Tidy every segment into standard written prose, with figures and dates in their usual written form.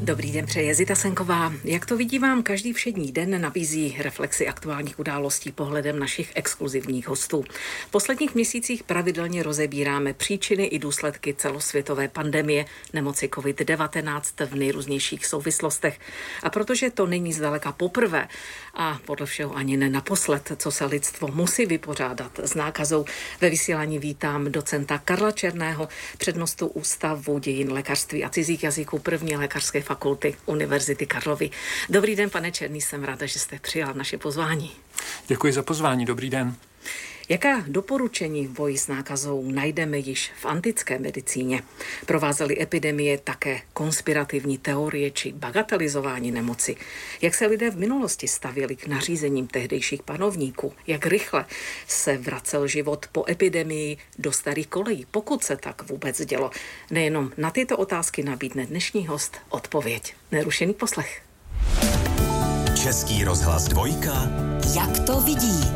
Dobrý den, přeje Zita Senková. Jak to vidí vám, každý všední den nabízí reflexi aktuálních událostí pohledem našich exkluzivních hostů. V posledních měsících pravidelně rozebíráme příčiny i důsledky celosvětové pandemie nemoci COVID-19 v nejrůznějších souvislostech. A protože to není zdaleka poprvé a podle všeho ani ne naposled, co se lidstvo musí vypořádat s nákazou, ve vysílání vítám docenta Karla Černého, přednostu Ústavu dějin lékařství a cizích jazyků první lékařské fakulty Univerzity Karlovy. Dobrý den, pane Černý, jsem ráda, že jste přijal naše pozvání. Děkuji za pozvání, dobrý den. Jaká doporučení v boji s nákazou najdeme již v antické medicíně? Provázely epidemie také konspirativní teorie či bagatelizování nemoci? Jak se lidé v minulosti stavěli k nařízením tehdejších panovníků? Jak rychle se vracel život po epidemii do starých kolejí, pokud se tak vůbec dělo? Nejenom na tyto otázky nabídne dnešní host odpověď. Nerušený poslech. Český rozhlas Dvojka. Jak to vidí?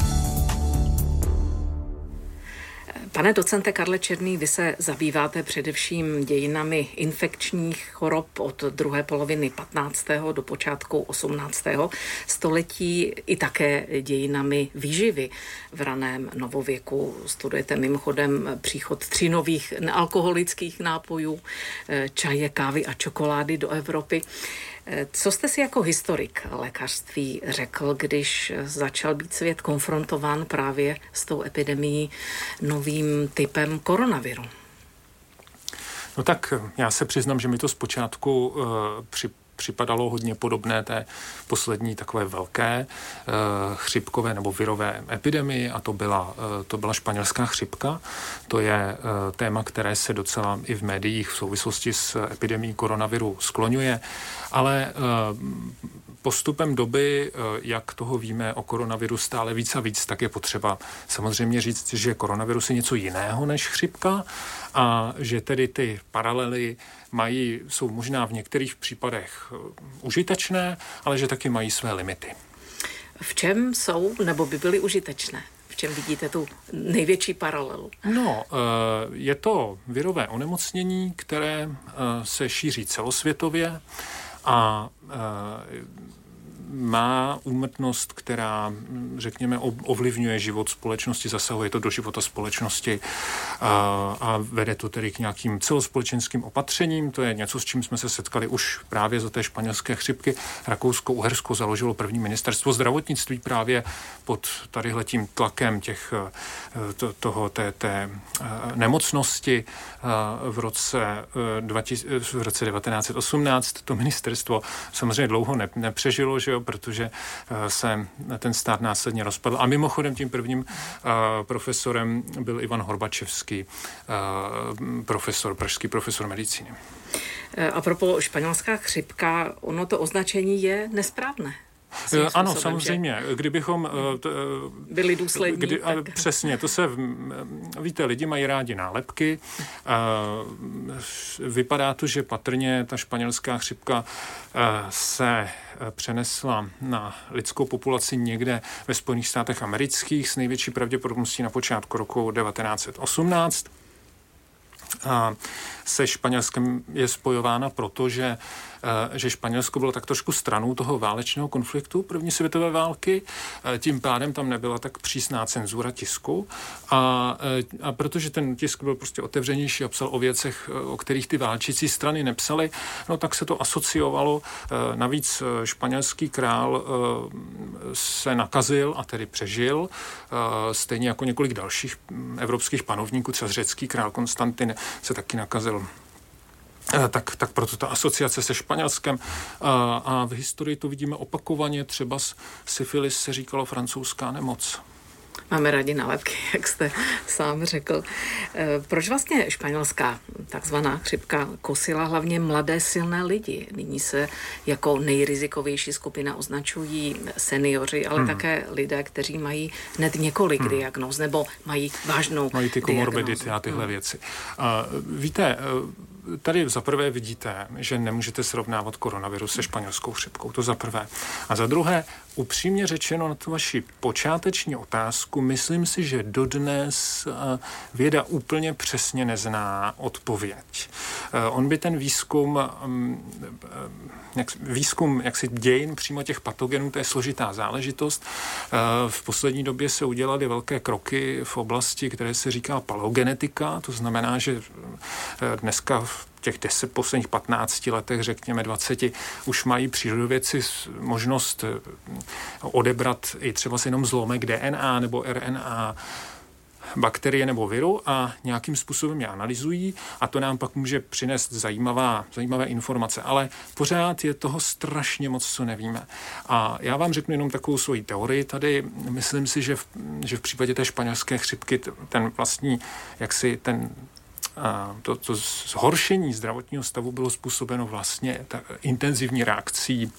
Pane docente Karle Černý, vy se zabýváte především dějinami infekčních chorob od druhé poloviny 15. do počátku 18. století i také dějinami výživy v raném novověku. Studujete mimochodem příchod 3 nových nealkoholických nápojů, čaje, kávy a čokolády do Evropy. Co jste si jako historik lékařství řekl, když začal být svět konfrontován právě s tou epidemií novým typem koronaviru? No tak já se přiznám, že mi to zpočátku připadalo hodně podobné té poslední takové velké chřipkové nebo virové epidemii a to byla španělská chřipka. To je téma, které se docela i v médiích v souvislosti s epidemií koronaviru skloňuje, ale postupem doby, jak toho víme o koronaviru stále víc a víc, tak je potřeba samozřejmě říct, že koronavirus je něco jiného než chřipka a že tedy ty paralely jsou možná v některých případech užitečné, ale že taky mají své limity. V čem jsou nebo by byly užitečné? V čem vidíte tu největší paralelu? No, je to virové onemocnění, které se šíří celosvětově a má úmrtnost, která, řekněme, ovlivňuje život společnosti, zasahuje to do života společnosti a vede to tedy k nějakým celospolečenským opatřením. To je něco, s čím jsme se setkali už právě za té španělské chřipky. Rakousko-Uhersko založilo první ministerstvo zdravotnictví právě pod tadyhletím tlakem té nemocnosti v roce 1918. To ministerstvo samozřejmě dlouho nepřežilo, že jo, protože se ten stát následně rozpadl. A mimochodem tím prvním profesorem byl Ivan Horbačevský, pražský profesor medicíny. A propos španělská chřipka, ono to označení je nesprávné. Ano, samozřejmě. Kdybychom byli důslední. Přesně, to se, víte, lidi mají rádi nálepky. Vypadá to, že patrně ta španělská chřipka se přenesla na lidskou populaci někde ve Spojených státech amerických s největší pravděpodobností na počátku roku 1918. Se Španělskem je spojována proto, že Španělsko bylo tak trošku stranou toho válečného konfliktu první světové války, tím pádem tam nebyla tak přísná cenzura tisku a protože ten tisk byl prostě otevřenější a psal o věcech, o kterých ty válčící strany nepsaly, no tak se to asociovalo. Navíc španělský král se nakazil a tedy přežil, stejně jako několik dalších evropských panovníků, třeba řecký král Konstantin se taky nakazil. Tak proto ta asociace se Španělskem a v historii to vidíme opakovaně, třeba syfilis se říkalo francouzská nemoc. Máme rádi nálepky, jak jste sám řekl. Proč vlastně španělská takzvaná chřipka kosila hlavně mladé silné lidi? Nyní se jako nejrizikovější skupina označují seniori, ale také lidé, kteří mají hned několik diagnóz nebo mají vážnou mají ty komorbidity a tyhle věci. Víte, tady zaprvé vidíte, že nemůžete srovnávat koronavirus se španělskou chřipkou, to za prvé. A za druhé, upřímně řečeno na tu vaši počáteční otázku, myslím si, že dodnes věda úplně přesně nezná odpověď. On by ten výzkum jaksi dějin přímo těch patogenů, to je složitá záležitost. V poslední době se udělaly velké kroky v oblasti, které se říká paleogenetika, to znamená, že dneska v těch posledních 15 letech, řekněme 20, už mají přírodovědci možnost odebrat i třeba jenom zlomek DNA nebo RNA bakterie nebo viru a nějakým způsobem je analyzují a to nám pak může přinést zajímavé informace. Ale pořád je toho strašně moc, co nevíme. A já vám řeknu jenom takovou svoji teorii tady. Myslím si, že v případě té španělské chřipky ten vlastní, to zhoršení zdravotního stavu bylo způsobeno vlastně intenzivní reakcí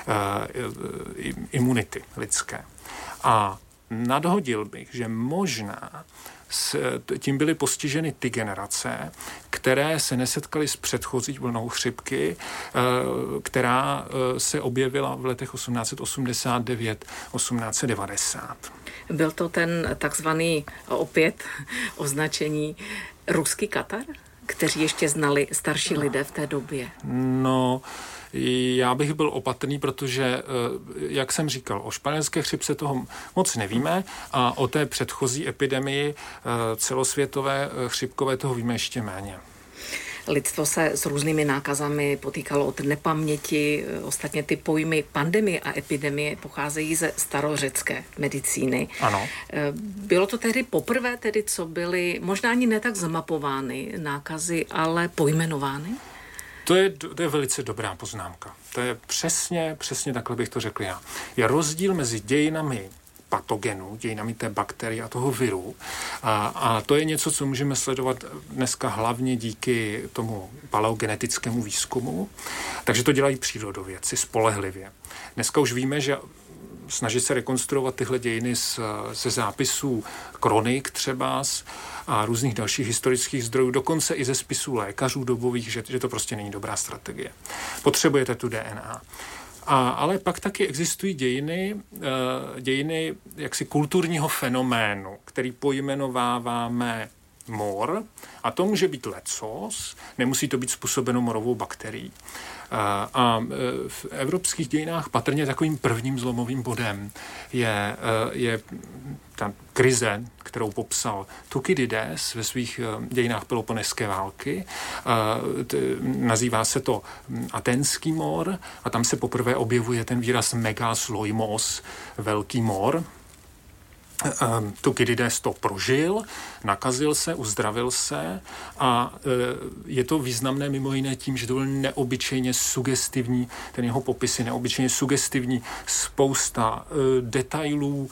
imunity lidské. A nadhodil bych, že možná tím byly postiženy ty generace, které se nesetkaly s předchozí vlnou chřipky, která se objevila v letech 1889-1890. Byl to ten takzvaný opět označení ruský Katar, kteří ještě znali starší lidé v té době? No, já bych byl opatrný, protože, jak jsem říkal, o španělské chřipce toho moc nevíme a o té předchozí epidemii celosvětové chřipkové toho víme ještě méně. Lidstvo se s různými nákazami potýkalo od nepaměti. Ostatně ty pojmy pandemie a epidemie pocházejí ze starořecké medicíny. Ano. Bylo to tehdy poprvé, co byly možná ani ne tak zmapovány nákazy, ale pojmenovány? To je velice dobrá poznámka. To je přesně takhle bych to řekl já. Je rozdíl mezi dějinami patogenů, dějinami té bakterie a toho viru. A to je něco, co můžeme sledovat dneska hlavně díky tomu paleogenetickému výzkumu. Takže to dělají přírodovědci spolehlivě. Dneska už víme, že snažit se rekonstruovat tyhle dějiny ze zápisů kronik třeba a různých dalších historických zdrojů, dokonce i ze spisů lékařů dobových, že to prostě není dobrá strategie. Potřebujete tu DNA. Ale pak taky existují dějiny jaksi kulturního fenoménu, který pojmenováváme mor, a to může být lecos, nemusí to být způsobeno morovou bakterií. A v evropských dějinách patrně takovým prvním zlomovým bodem je ta krize, kterou popsal Thukydides ve svých dějinách Peloponeské války. Nazývá se to Aténský mor a tam se poprvé objevuje ten výraz megas loimos, velký mor. Thukydides to prožil, nakazil se, uzdravil se a je to významné mimo jiné tím, že to byl neobyčejně sugestivní, ten jeho popis je neobyčejně sugestivní, spousta detailů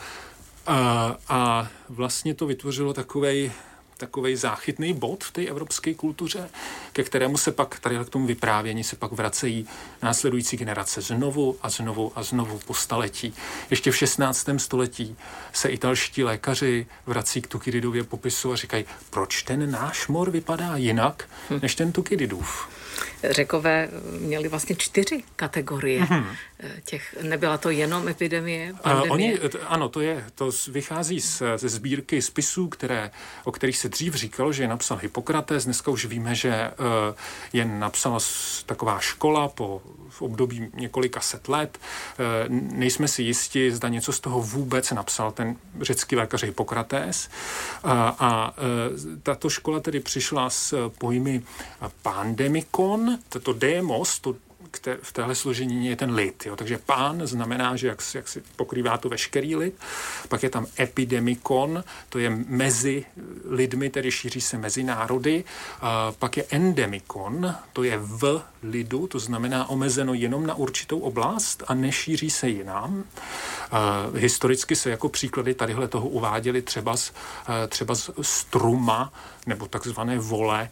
a vlastně to vytvořilo takovej záchytný bod v té evropské kultuře, ke kterému se pak, tady k tomu vyprávění, se pak vracejí následující generace znovu a znovu a znovu po staletí. Ještě v 16. století se italští lékaři vrací k Thukydidově popisu a říkají, proč ten náš mor vypadá jinak než ten Thukydidův. Řekové měli vlastně 4 kategorie. Nebyla to jenom epidemie, pandemie? Ano, to vychází ze sbírky spisů, o kterých se dřív říkalo, že je napsal Hippokrates. Dneska už víme, že je napsala taková škola v období několika set let. Nejsme si jisti, zda něco z toho vůbec napsal ten řecký lékař Hippokrates. A tato škola tedy přišla s pojmy pandemikon, toto démos, v téhle složení je ten lid. Jo? Takže pán znamená, že jak si pokrývá to veškerý lid. Pak je tam epidemikon, to je mezi lidmi, tedy šíří se mezi národy. Pak je endemikon, to je v lidu, to znamená omezeno jenom na určitou oblast a nešíří se jinam. Historicky se jako příklady tadyhle toho uváděli třeba z struma nebo takzvané vole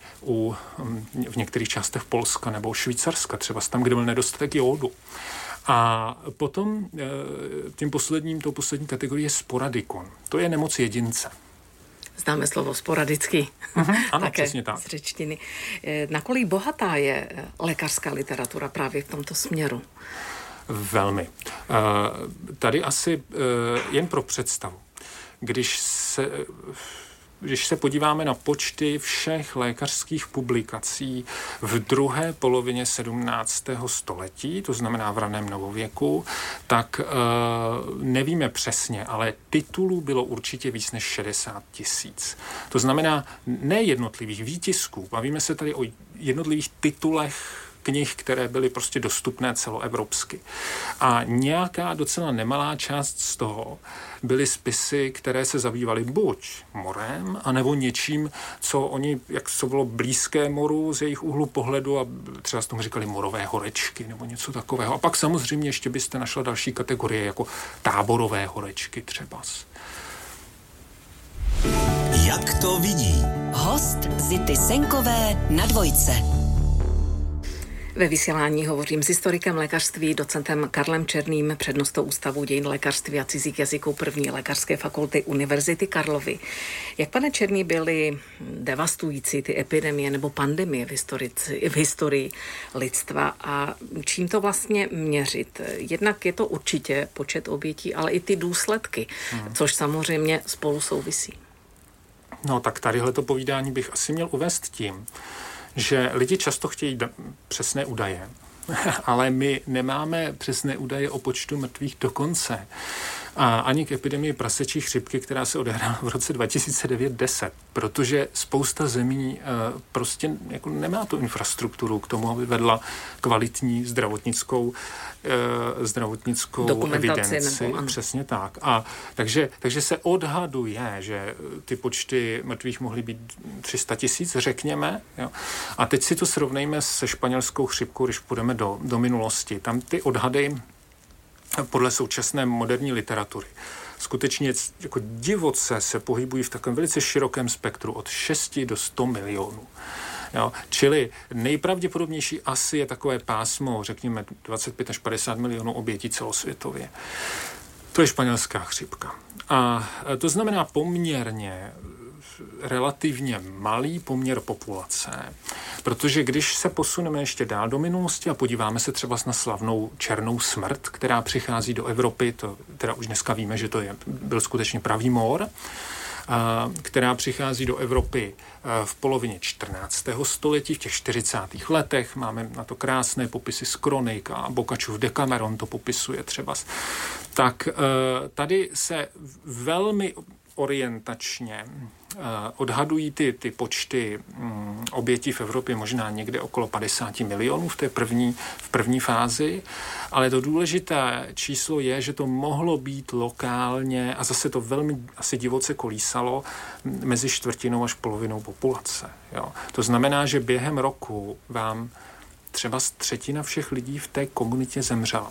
v některých částech Polska nebo Švýcarska, třeba tam, kde byl nedostatek jódu. A potom tou poslední kategorii je sporadikon. To je nemoc jedince. Známe slovo sporadicky. Ano, také přesně tak. Z řečtiny. Nakolik bohatá je lékařská literatura právě v tomto směru? Velmi. Tady asi jen pro představu. Když se podíváme na počty všech lékařských publikací v druhé polovině 17. století, to znamená v raném novověku, tak nevíme přesně, ale titulů bylo určitě víc než 60 000. To znamená ne jednotlivých výtisků, bavíme se tady o jednotlivých titulech knih, které byly prostě dostupné celoevropsky. A nějaká docela nemalá část z toho byly spisy, které se zabývaly buď morem, anebo něčím, co bylo blízké moru z jejich úhlu pohledu a třeba s tomu říkali morové horečky nebo něco takového. A pak samozřejmě ještě byste našla další kategorie, jako táborové horečky třeba. Jak to vidí? Host Zity Senkové na Dvojce. Ve vysílání hovořím s historikem lékařství, docentem Karlem Černým, přednostou Ústavu dějin lékařství a cizích jazyků první lékařské fakulty Univerzity Karlovy. Jak, pane Černý, byly devastující ty epidemie nebo pandemie v historii lidstva a čím to vlastně měřit? Jednak je to určitě počet obětí, ale i ty důsledky, což samozřejmě spolu souvisí. No tak tadyhleto povídání bych asi měl uvést tím, že lidi často chtějí přesné údaje, ale my nemáme přesné údaje o počtu mrtvých dokonce. A ani k epidemii prasečí chřipky, která se odehrála v roce 2009-10, protože spousta zemí prostě jako nemá tu infrastrukturu k tomu, aby vedla kvalitní zdravotnickou evidenci. Přesně tak. A takže se odhaduje, že ty počty mrtvých mohly být 300 000, řekněme. Jo. A teď si to srovnejme se španělskou chřipkou, když půjdeme do minulosti. Tam ty odhady podle současné moderní literatury skutečně jako divoce se pohybují v takovém velice širokém spektru od 6 do 100 milionů. Jo? Čili nejpravděpodobnější asi je takové pásmo, řekněme 25 až 50 milionů obětí celosvětově. To je španělská chřipka. A to znamená poměrně relativně malý poměr populace, protože když se posuneme ještě dál do minulosti a podíváme se třeba na slavnou černou smrt, která přichází do Evropy, to teda už dneska víme, že byl skutečně pravý mor, která přichází do Evropy v polovině 14. století, v těch 40. letech. Máme na to krásné popisy z kronik a Boccaccův Decameron to popisuje třeba. Tak tady se velmi orientačně odhadují ty počty obětí v Evropě možná někde okolo 50 milionů v první fázi, ale to důležité číslo je, že to mohlo být lokálně a zase to velmi asi divoce kolísalo mezi čtvrtinou až polovinou populace. Jo. To znamená, že během roku vám třeba třetina všech lidí v té komunitě zemřela.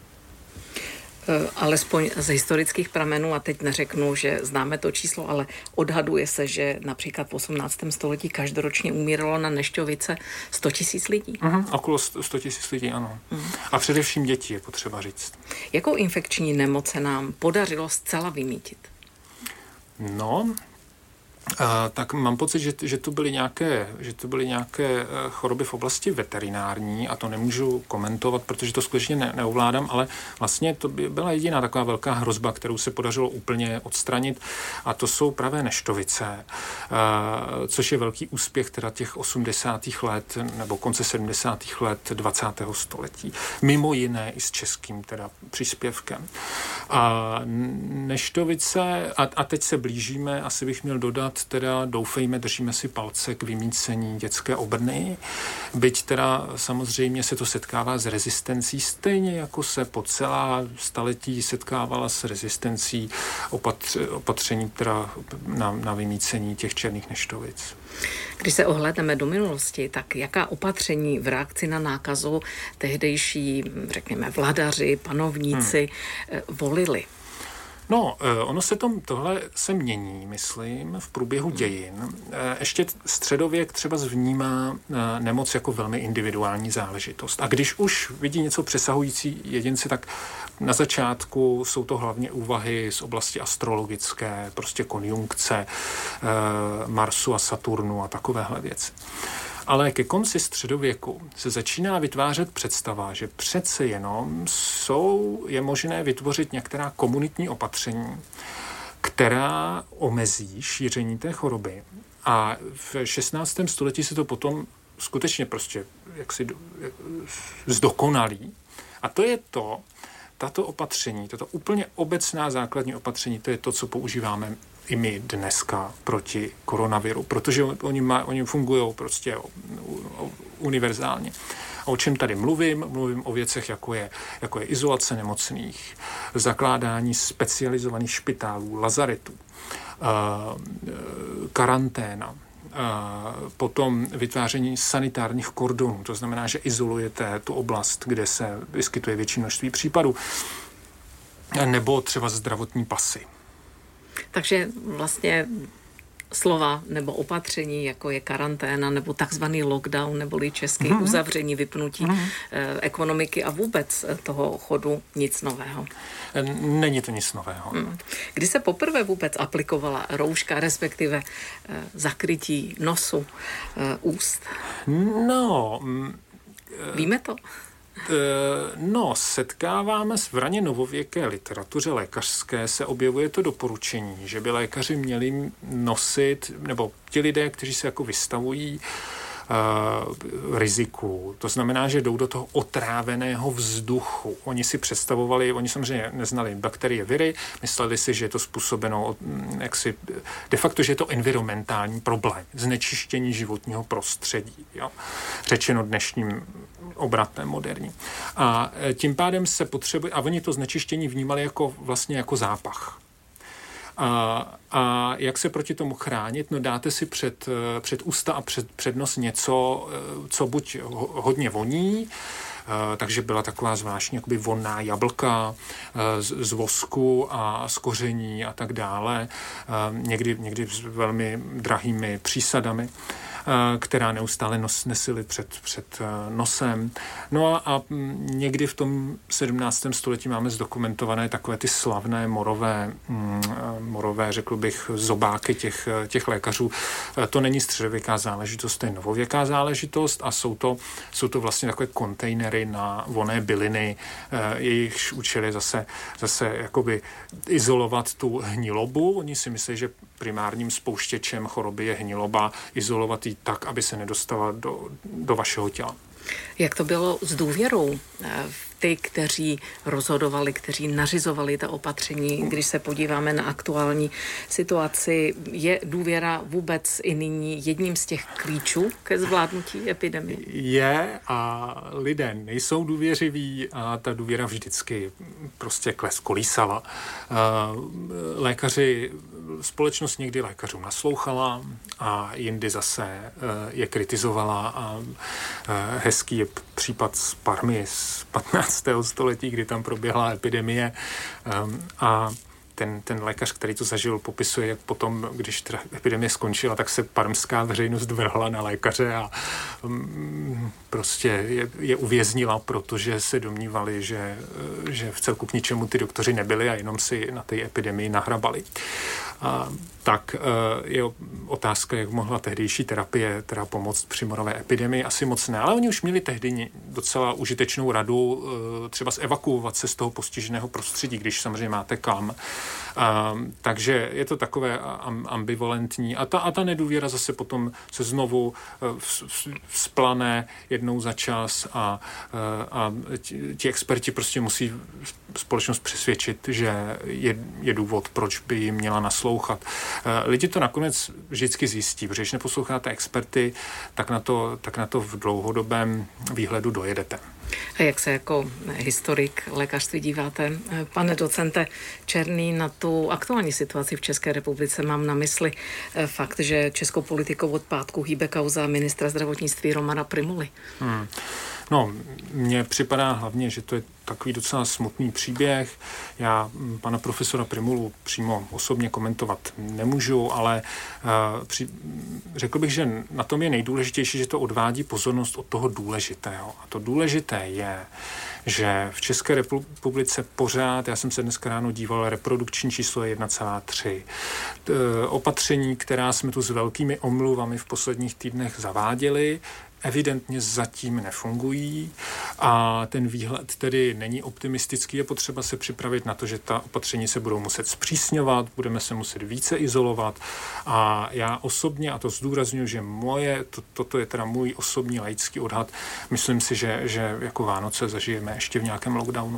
Alespoň z historických pramenů, a teď neřeknu, že známe to číslo, ale odhaduje se, že například v 18. století každoročně umíralo na nešťovice 100 000 lidí. Okolo 100 000 lidí, ano. A především děti je potřeba říct. Jakou infekční nemoc se nám podařilo zcela vymýtit? No, tak mám pocit, že to byly nějaké choroby v oblasti veterinární a to nemůžu komentovat, protože to skutečně neovládám, ale vlastně to byla jediná taková velká hrozba, kterou se podařilo úplně odstranit a to jsou pravé neštovice, což je velký úspěch teda těch 80. let nebo konce 70. let 20. století. Mimo jiné i s českým teda příspěvkem. A neštovice, a teď se blížíme, asi bych měl dodat, teda doufejme, držíme si palce k vymýcení dětské obrny, byť teda samozřejmě se to setkává s rezistencí, stejně jako se po celá staletí setkávala s rezistencí opatření teda na vymýcení těch černých neštovic. Když se ohlédneme do minulosti, tak jaká opatření v reakci na nákazu tehdejší, řekněme, vladaři, panovníci volili? No, ono tohle se mění, myslím, v průběhu dějin. Ještě středověk třeba vnímá nemoc jako velmi individuální záležitost. A když už vidí něco přesahující jedinci, tak na začátku jsou to hlavně úvahy z oblasti astrologické, prostě konjunkce Marsu a Saturnu a takovéhle věci. Ale ke konci středověku se začíná vytvářet představa, že přece jenom je možné vytvořit některá komunitní opatření, která omezí šíření té choroby. A v 16. století se to potom skutečně prostě jaksi zdokonalí. A to je tato opatření, tato úplně obecná základní opatření, to je to, co používáme i my dneska proti koronaviru, protože oni fungují prostě univerzálně. A o čem tady mluvím? Mluvím o věcech, jako je izolace nemocných, zakládání specializovaných špitálů, lazaretů, karanténa, potom vytváření sanitárních kordonů, to znamená, že izolujete tu oblast, kde se vyskytuje větší množství případů, nebo třeba zdravotní pasy. Takže vlastně slova nebo opatření, jako je karanténa nebo takzvaný lockdown, neboli český uzavření, vypnutí ekonomiky a vůbec toho chodu, nic nového. Není to nic nového. Kdy se poprvé vůbec aplikovala rouška, respektive zakrytí nosu, úst? No... Víme to? No, setkáváme v raně novověké literatuře lékařské, se objevuje to doporučení, že by lékaři měli nosit, nebo ti lidé, kteří se jako vystavují riziku. To znamená, že jdou do toho otráveného vzduchu. Oni si představovali, oni samozřejmě neznali bakterie, viry, mysleli si, že je to způsobeno de facto, že je to environmentální problém, znečištění životního prostředí, jo? Řečeno dnešním obratem moderní. A tím pádem se potřebuje, a oni to znečištění vnímali vlastně jako zápach. A jak se proti tomu chránit? No dáte si před ústa a před nos něco, co buď hodně voní, takže byla taková zvláštní jakoby vonná jablka z vosku a z koření a tak dále, někdy s velmi drahými přísadami, která neustále nesily před nosem. No a někdy v tom 17. století máme zdokumentované takové ty slavné morové, řekl bych, zobáky těch lékařů. To není středověká záležitost, to je novověká záležitost a jsou to vlastně takové kontejnery na vonné byliny, jejichž účel je zase jakoby izolovat tu hnilobu. Oni si myslí, že primárním spouštěčem choroby je hniloba, izolovat ji tak, aby se nedostala do vašeho těla. Jak to bylo s důvěrou ty, kteří rozhodovali, kteří nařizovali ta opatření, když se podíváme na aktuální situaci, je důvěra vůbec i nyní jedním z těch klíčů ke zvládnutí epidemie? Je a lidé nejsou důvěřiví a ta důvěra vždycky prostě kolísala. Společnost někdy lékařům naslouchala a jindy zase je kritizovala a hezký je případ z Parmy z 15. století, kdy tam proběhla epidemie a ten lékař, který to zažil, popisuje, jak potom, když ta epidemie skončila, tak se parmská veřejnost vrhla na lékaře a prostě je uvěznila, protože se domnívali, že v celku k ničemu ty doktoři nebyli a jenom si na té epidemii nahrabali. Tak je otázka, jak mohla tehdejší terapie teda pomoct při morové epidemii, asi moc ne, ale oni už měli tehdy docela užitečnou radu třeba evakuovat se z toho postiženého prostředí, když samozřejmě máte kam. Takže je to takové ambivalentní a ta nedůvěra zase potom se znovu vzplane jednou za čas a ti experti prostě musí společnost přesvědčit, že je důvod, proč by jim měla naslouchat. Lidi to nakonec vždycky zjistí, protože když neposloucháte experty, tak na to v dlouhodobém výhledu dojedete. A jak se jako historik lékařství díváte, pane docente Černý, na tu aktuální situaci v České republice? Mám na mysli fakt, že českou politikou od pátku hýbe kauza ministra zdravotnictví Romana Prymuly. No, mně připadá hlavně, že to je takový docela smutný příběh. Já pana profesora Prymulu přímo osobně komentovat nemůžu, ale řekl bych, že na tom je nejdůležitější, že to odvádí pozornost od toho důležitého. A to důležité je, že v České republice pořád, já jsem se dneska ráno díval, reprodukční číslo je 1,3. Opatření, která jsme tu s velkými omluvami v posledních týdnech zaváděli, evidentně zatím nefungují a ten výhled tedy není optimistický. Je potřeba se připravit na to, že ta opatření se budou muset zpřísňovat, budeme se muset více izolovat a já osobně, a to zdůrazňuji, že toto je teda můj osobní laický odhad, myslím si, že jako Vánoce zažijeme ještě v nějakém lockdownu.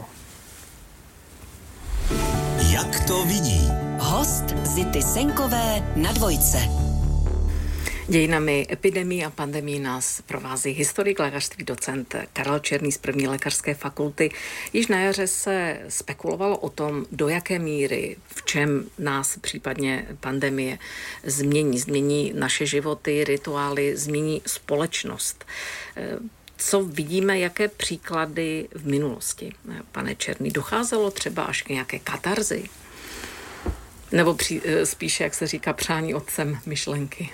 Jak to vidí? Host Zity Senkové na Dvojce. Dějinami epidemii a pandemii nás provází historik lékařství docent Karel Černý z první lékařské fakulty. Již na jaře se spekulovalo o tom, do jaké míry, v čem nás případně pandemie změní naše životy, rituály, změní společnost. Co vidíme, jaké příklady v minulosti, pane Černý? Docházelo třeba až k nějaké katarzi? Nebo spíše, jak se říká, přání otcem myšlenky?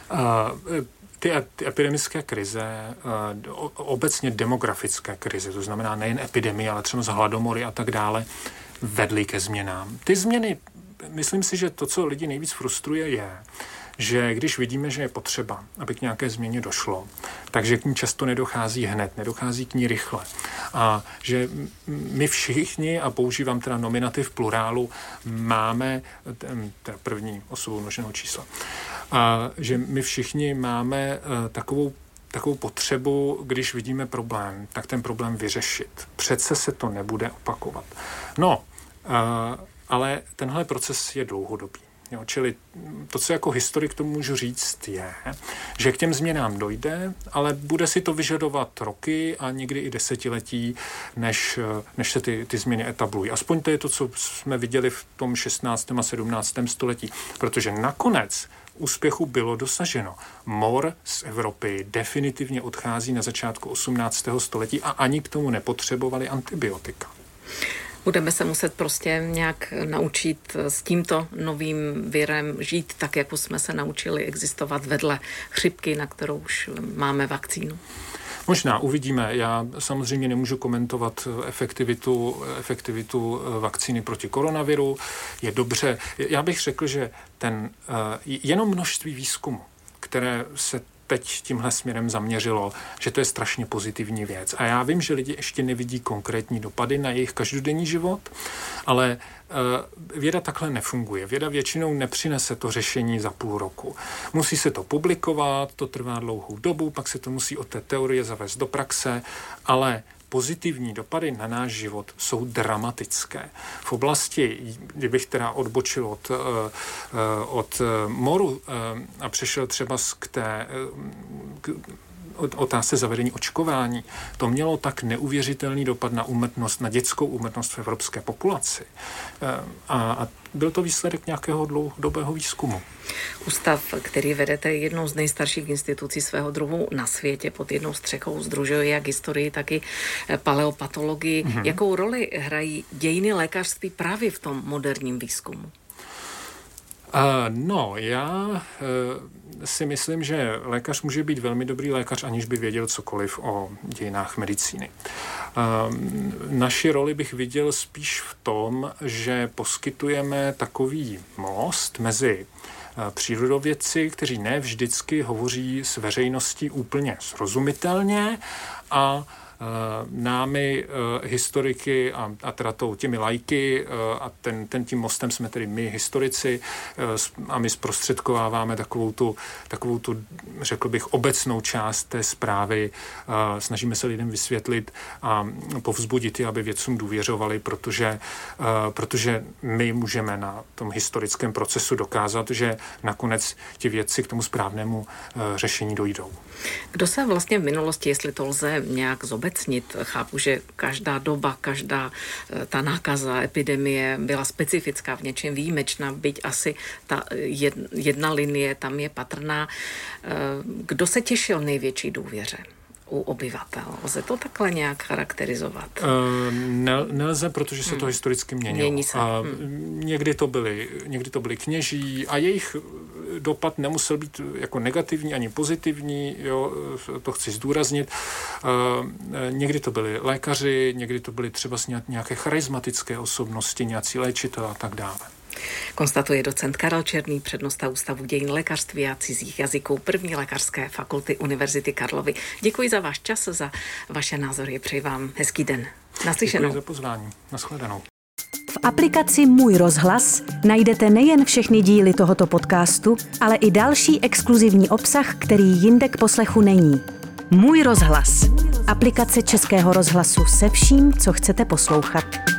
Ty epidemické krize, obecně demografické krize, to znamená nejen epidemie, ale třeba hladomory a tak dále, vedly ke změnám. Ty změny, myslím si, že to, co lidi nejvíc frustruje, je, že když vidíme, že je potřeba, aby k nějaké změně došlo, takže k ní často nedochází hned, nedochází k ní rychle. A že my všichni, a používám teda nominativ plurálu, máme, teda první osobou množeného čísla, a že my všichni máme takovou potřebu, když vidíme problém, tak ten problém vyřešit. Přece se to nebude opakovat. No, ale tenhle proces je dlouhodobý. Jo, čili to, co jako historik tomu můžu říct, je, že k těm změnám dojde, ale bude si to vyžadovat roky a někdy i desetiletí, než se ty změny etablují. Aspoň to je to, co jsme viděli v tom 16. a 17. století, protože nakonec úspěchu bylo dosaženo. Mor z Evropy definitivně odchází na začátku 18. století a ani k tomu nepotřebovali antibiotika. Budeme se muset prostě nějak naučit s tímto novým virem žít tak, jako jsme se naučili existovat vedle chřipky, na kterou už máme vakcínu. Možná, uvidíme. Já samozřejmě nemůžu komentovat efektivitu vakcíny proti koronaviru. Je dobře. Já bych řekl, že jenom množství výzkumu, které se teď tímhle směrem zaměřilo, že to je strašně pozitivní věc. A já vím, že lidi ještě nevidí konkrétní dopady na jejich každodenní život, ale věda takhle nefunguje. Věda většinou nepřinese to řešení za půl roku. Musí se to publikovat, to trvá dlouhou dobu, pak se to musí od té teorie zavést do praxe, ale pozitivní dopady na náš život jsou dramatické. V oblasti, kdybych teda odbočil od moru a přešel třeba k otázce zavedení očkování, to mělo tak neuvěřitelný dopad na úmrtnost, na dětskou úmrtnost v evropské populaci. A byl to výsledek nějakého dlouhodobého výzkumu. Ústav, který vedete, je jednou z nejstarších institucí svého druhu na světě, pod jednou střechou sdružuje jak historii, tak i paleopatologii. Mm-hmm. Jakou roli hrají dějiny lékařství právě v tom moderním výzkumu? Já si myslím, že lékař může být velmi dobrý lékař, aniž by věděl cokoliv o dějinách medicíny. Naši roli bych viděl spíš v tom, že poskytujeme takový most mezi přírodovědci, kteří ne vždycky hovoří s veřejností úplně srozumitelně a námi historiky a teda těmi laiky a tím mostem jsme tedy my historici a my zprostředkováváme takovou tu, řekl bych, obecnou část té zprávy. Snažíme se lidem vysvětlit a povzbudit je, aby vědcům důvěřovali, protože my můžeme na tom historickém procesu dokázat, že nakonec ti vědci k tomu správnému řešení dojdou. Kdo se vlastně v minulosti, jestli to lze nějak zobecnit, chápu, že každá doba, každá ta nákaza, epidemie byla specifická, v něčem výjimečná, byť asi ta jedna linie tam je patrná. Kdo se těšil největší důvěře? u obyvatel? Lze to takhle nějak charakterizovat? Nelze, protože se to historicky měnilo. Mění se. Někdy to byli kněží a jejich dopad nemusel být jako negativní ani pozitivní, jo, to chci zdůraznit. Někdy to byli lékaři, někdy to byly třeba nějaké charismatické osobnosti, nějací léčitelé a tak dále. Konstatuje docent Karel Černý, přednosta Ústavu dějin lékařství a cizích jazyků 1. lékařské fakulty Univerzity Karlovy. Děkuji za váš čas, za vaše názory. Přeji vám hezký den. Naslyšenou. Děkuji za pozvání. Nashledanou. V aplikaci Můj rozhlas najdete nejen všechny díly tohoto podcastu, ale i další exkluzivní obsah, který jinde k poslechu není. Můj rozhlas. Aplikace Českého rozhlasu se vším, co chcete poslouchat.